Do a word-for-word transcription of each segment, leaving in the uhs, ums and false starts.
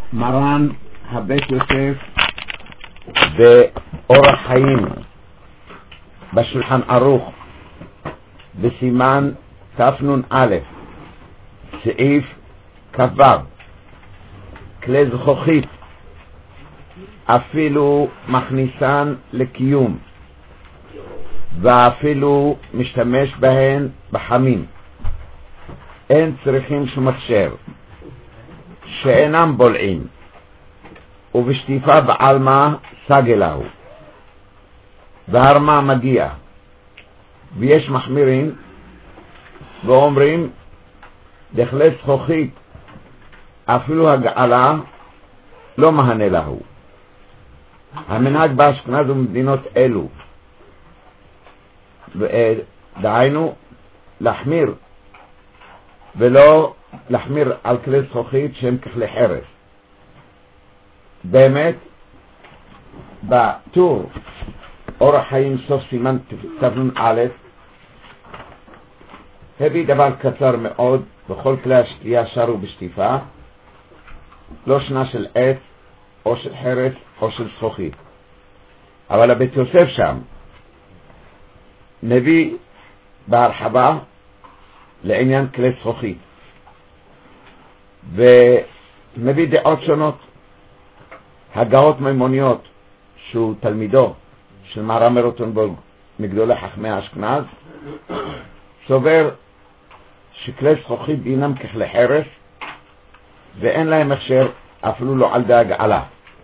מרן הבית יוסף באורח חיים בשולחן ערוך בסימן תנ"א סעיף כ"ו, כלי זכוכית אפילו מכניסן לקיום ואפילו משתמש בהן בחמים, אין צריכים שום הכשר, שאינם בולעים, ובשטיפה בעלמא סגלהו, והרמה מגיע. ויש מחמירים ואומרים דכלי זכוכית אפילו הגעלה לא מהנה להו. המנהג באשכנז ומדינות אלו, דהיינו להחמיר ולא להחמיר על כלי זכוכית שהם ככלי חרס. באמת בטור אורח חיים סוף סימן תנ"א הביא דבר קצר מאוד, בכל כלי השתייה שרו בשטיפה, לא שנה של עץ או של חרס או של זכוכית. אבל הבית יוסף שם מביא בהרחבה לעניין כלי זכוכית, ומביא דעות שונות. הגאות מימוניות, שהוא תלמידו של מרן מרוטנבורג מגדולי חכמי אשכנז, סובר שכלי זכוכית דינם ככלי חרס ואין להם הכשר אפילו לא על די הגעלה,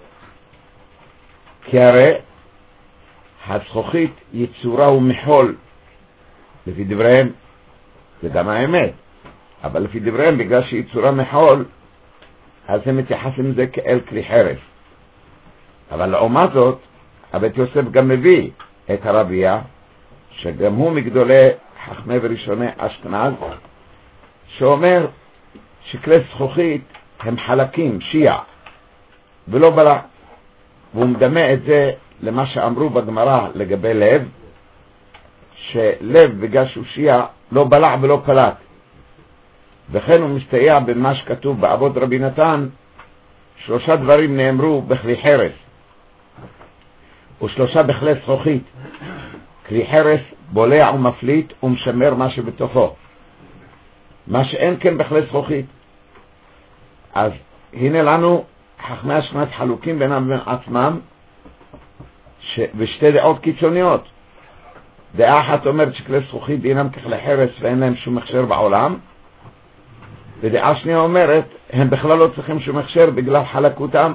כי הרי הזכוכית יצורה ומחול לפי דבריהם, זה גם האמת, אבל לפי דבריהם בגלל שהיא צורה מחול אז הם מתייחסים לזה כאל כלי חרס. אבל לעומת זאת הבית יוסף גם מביא את הרבייה, שגם הוא מגדולי חכמי וראשוני אשכנז, שאומר שכלי זכוכית הם חלקים, שיע ולא בלע, והוא מדמה את זה למה שאמרו בגמרא לגבי לב, שלב בגלל שהוא שיע לא בלע ולא פלט. וכן הוא מסתייע במה שכתוב באבות רבי נתן, שלושה דברים נאמרו בכלי חרס ושלושה בכלי זכוכית. כלי חרס בולע ומפליט ומשמר מה שבתוכו, מה שאין כן בכלי זכוכית. אז הנה לנו חכמי אשכנז חלוקים בינם ובין עצמם בשתי דעות קיצוניות. דעה אחת אומרת שכלי זכוכית דינם ככלי חרס ואין להם שום הכשר בעולם, ודעה שנייה אומרת הם בכלל לא צריכים שום הכשר בגלל חלקותם.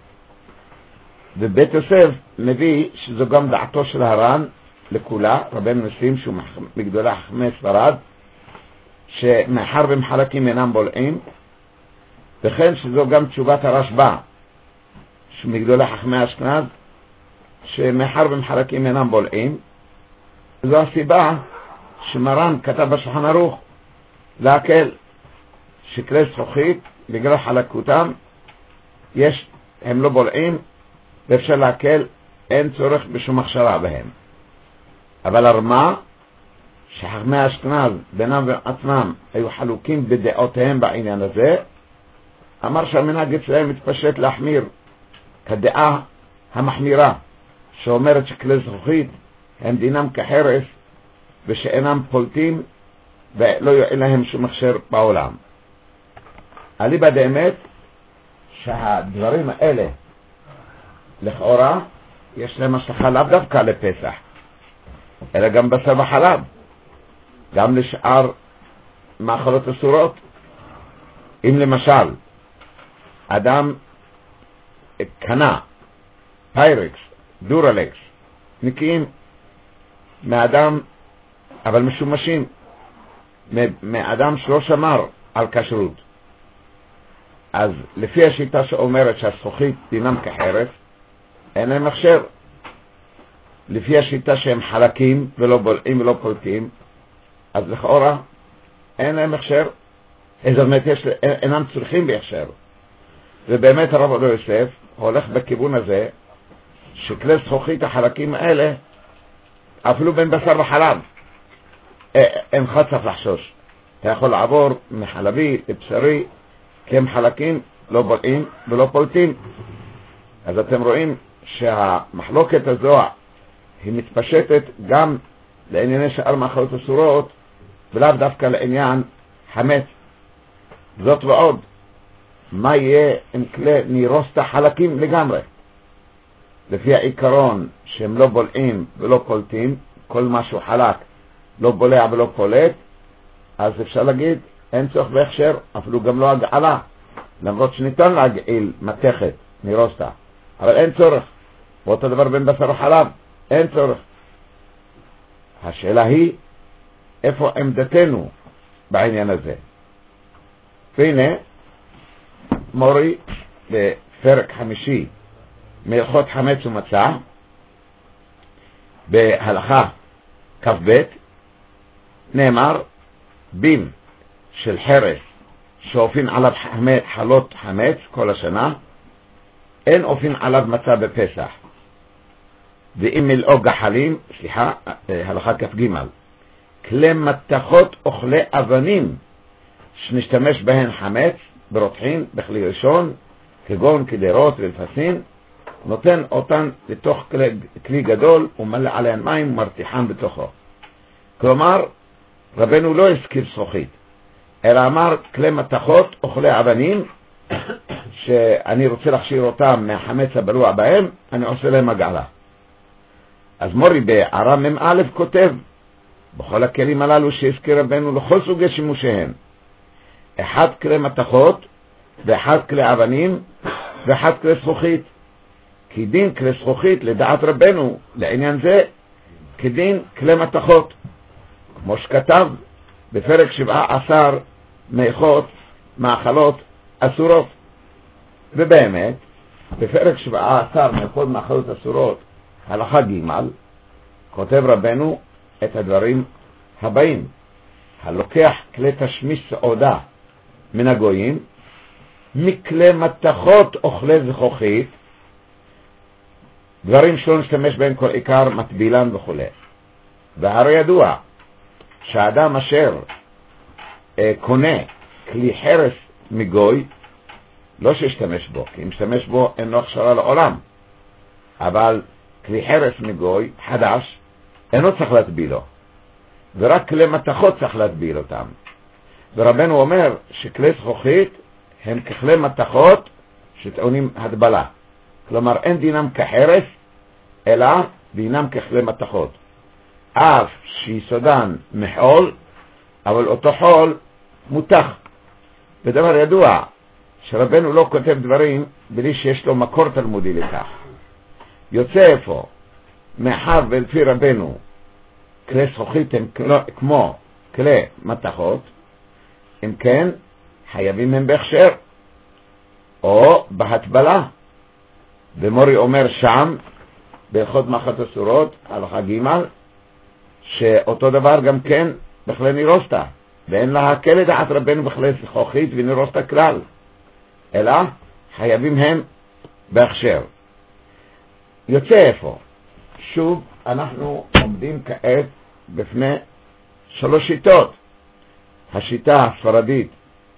ובית יוסף מביא שזו גם דעתו של הר"ן לכולה, רבנו נסים שהוא מגדולי חכמי ספרד, שמאחר והם חלקים אינם בולעים, וכן שזו גם תשובת הרשב"א שמגדולי חכמי אשכנז, שמאחר והם חלקים אינם בולעים. זו הסיבה שמרן כתב בשולחן ערוך להקל שכלי זכוכית בגלל חלקותם יש, הם לא בולעים ואפשר להקל, אין צורך בשום הכשרה בהם. אבל הרמה שחכמי אשכנז בינם ועצמם היו חלוקים בדעותיהם בעניין הזה, אמר שהמנהג אצלהם מתפשט להחמיר כדעה המחמירה שאומרת שכלי זכוכית הם דינם כחרס ושאינם פולטים ולא יועיל להם שום הכשר בעולם. אליבא דאמת שהדברים האלה לכאורה יש להם השלכה לאו דווקא לפסח, אלא גם בשר וחלב, גם לשאר מאכלות אסורות. אם למשל אדם קנה פיירקס, דורלקס, נקיים מאדם אבל משומשים מאדם שלא שמר על כשרות, אז לפי השיטה שאומרת שהזכוכית דינם כחרס אין להם הכשר. לפי השיטה שהם חלקים ולא בולעים ולא פולטים, אז לכאורה אין להם הכשר, זאת אומרת אינם צריכים בהכשר. ובאמת הרב עובדיה יוסף הולך בכיוון הזה שכלי זכוכית החלקים האלה אפילו בין בשר וחלב אינך צריך לחשוש, אתה יכול לעבור מחלבי לבשרי כי הם חלקים לא בולעים ולא פולטים. אז אתם רואים שהמחלוקת הזו היא מתפשטת גם לענייני שאר מאכלות אסורות, ולאו דווקא לעניין חמץ. זאת ועוד, מה יהיה אם כלי נירוס את החלקים לגמרי? לפי העיקרון שהם לא בולעים ולא פולטים, כל משהו חלק לא בולע ולא פולט, אז אפשר להגיד אין צורך בהכשר, אפילו גם לא הגעלה, למרות שניתן להגעיל מתכת נירוסתה, אבל אין צורך. ואותו דבר בין בשר וחלב, אין צורך. השאלה היא איפה עמדתנו בעניין הזה. והנה מורי בפרק חמישי מהלכות חמץ ומצה בהלכה כ"ב נאמר בים של חרס שאופין עליו חלות חמץ כל השנה, אין אופין עליו מצה בפסח. ואם מלאו גחלים, סליחה, הלכה כ"ג, כלי מתכות אוכלי אבנים שנשתמש בהן חמץ ברותחין בכלי ראשון, כגון כדרות ולפסין, נותן אותן לתוך כלי, כלי גדול ומלא עליהן מים ומרתיחן בתוכו. כלומר, רבנו לא הזכיר זכוכית, אלא אמר כלי מתכות אוכלי אבנים שאני רוצה להכשיר אותם מהחמץ הבלוע בהם, אני עושה להם הגעלה. אז מורי בערה מ"א כותב, בכל הכלים הללו שהזכיר רבנו לכל סוגי שימושיהם, אחד כלי מתכות ואחד כלי אבנים ואחד כלי זכוכית, כי דין כלי זכוכית לדעת רבנו לעניין זה כדין כלי מתכות, כמו שכתב בפרק שבעה עשר מאכות מאכלות אסורות. ובאמת בפרק שבעה עשר מאכות מאכלות אסורות הלכה ג' כותב רבנו את הדברים הבאים: הלוקח כלי תשמיש סעודה מן הגויים מכלי מתכות אוכלי זכוכית, דברים שלא נשתמש בהם כל עיקר מטבילן וכו'. והרי ידוע שהאדם אשר אה, קונה כלי חרס מגוי, לא שישתמש בו, כי אם משתמש בו אין לו הכשרה לעולם, אבל כלי חרס מגוי חדש אינו צריך להטבילו, ורק כלי מתכות צריך להטביל אותם. ורבנו אומר שכלי זכוכית הם ככלי מתכות שטעונים הדבלה, כלומר אין דינם כחרס אלא דינם ככלי מתכות, אף שיסודן מחול, אבל אותו חול מותח. ודבר ידוע שרבנו לא כותב דברים בלי שיש לו מקור תלמודי לכך. יוצא איפה מאחר ולפי רבנו כלי זכוכית הם כמו כלי מתכות, אם כן חייבים הם בהכשר או בהטבלה. ומורי אומר שם בהלכות מאכלות אסורות הלכה ג' שאותו דבר גם כן בכלי נירוסתה, ואין להקל לדעת רבנו בכלי זכוכית ונירוסתה כלל, אלא חייבים הם בהכשר. יוצא איפה שוב אנחנו עומדים כעת בפני שלוש שיטות. השיטה הספרדית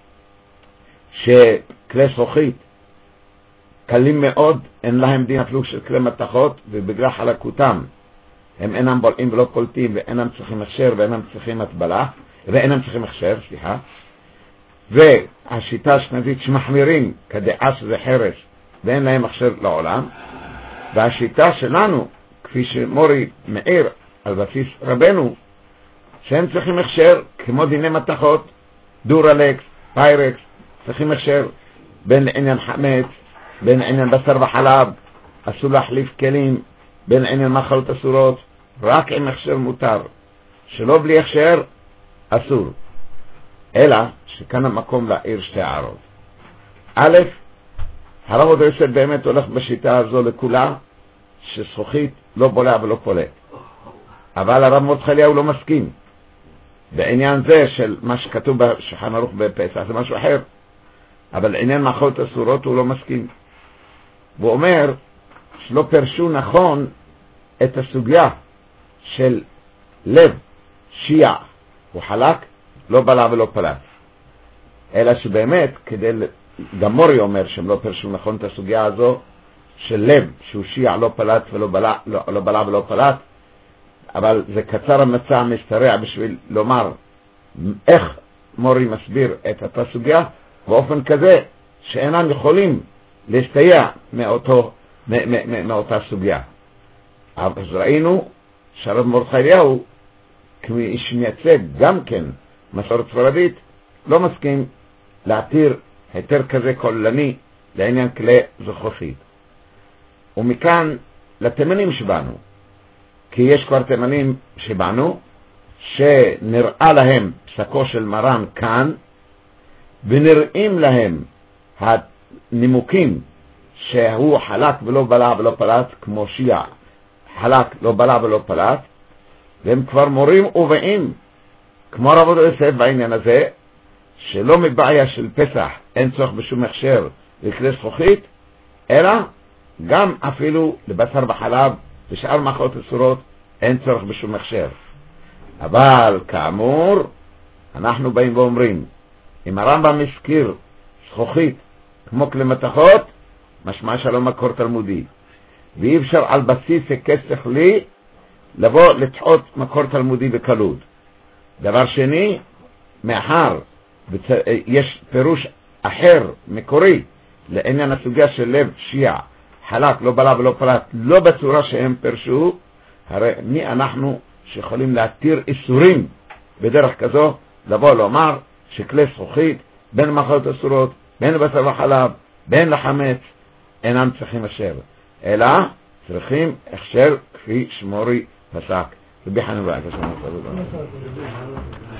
שכלי זכוכית קלים מאוד, אין להם דין אפילו של כלי מתכות, ובגלל חלקותם הם אינם בולעים ולא פולטים, ואינם צריכים הכשר ואינם צריכים הטבלה, ואינם צריכים הכשר, סליחה. והשיטה השנתית שמחמירים כדעה שזה חרס ואין להם הכשר לעולם. והשיטה שלנו, כפי שמורי מאיר על בסיס רבנו, שהם צריכים הכשר כמו דיני מתכות, דורלקס, פיירקס, צריכים הכשר בין לעניין חמץ, בין לעניין בשר וחלב, אסור להחליף כלים, בין לעניין מאכלות אסורות, רק עם הכשר מותר, שלא בלי הכשר אסור. אלא שכאן המקום להעיר שתי הערות. א', הרב עובדיה יוסף באמת הולך בשיטה הזו לכולה, שזכוכית לא בולע ולא פולט. אבל הרב מרדכי אליהו לא מסכים. בעניין זה של מה שכתוב בשולחן ערוך בפסח זה משהו אחר. אבל עניין מאכלות אסורות הוא לא מסכים. והוא אומר שלא פרשו נכון את הסוגיה של לב, שיע וחלק, לא בלע ולא פלט. אלא שבאמת כדי גם מורי אומר שהם לא פרשו נכון את הסוגיה הזו, של לב, שהוא שיע לא פלט ולא בלע, לא, לא בלע ולא פלט, אבל זה קצר המצע משתרע בשביל לומר איך מורי מסביר את אותה סוגיה, באופן כזה שאינם יכולים להסתייע מאותו, מ- מ- מ- מאותה סוגיה. אז ראינו שהרב מרדכי אליהו, כמי שמייצג גם כן מסורת ספרדית, לא מסכים להתיר היתר כזה כוללני לעניין כלי זכוכית. ומכאן לתימנים שבנו, כי יש כבר תימנים שבנו שנראה להם פסקו של מרן כאן, ונראים להם הנימוקים שהוא חלק ולא בלע ולא פלט, כמו שיע חלק לא בלע ולא פלט, והם כבר מורים ובאים כמו רב יוסף בעניין הזה, שלא מבעיה של פסח אין צורך בשום הכשר לכלי זכוכית, אלא גם אפילו לבשר וחלב ושאר מאכלות אסורות אין צורך בשום הכשר. אבל כאמור אנחנו באים ואומרים, אם הרמב"ם הזכיר זכוכית כמו כלי מתכות, משמע שלא מקור תלמודי, ואי אפשר על בסיס היקש שכלי לבוא לתחות מקור תלמודי בקלות. דבר שני, מאחר יש פירוש אחר מקורי לעניין הסוגיה של לב שיע חלק לא בלע ולא פלט, לא בצורה שהם פרשו, הרי מי אנחנו שיכולים להתיר איסורים בדרך כזו, לבוא לומר שכלי זכוכית בין מאכלות אסורות, בין בשר וחלב, בין לחמץ, אינם צריכים הכשר, אלא צריכים הכשר כפי שמורי פסק. רבי חנין בר יוחאי.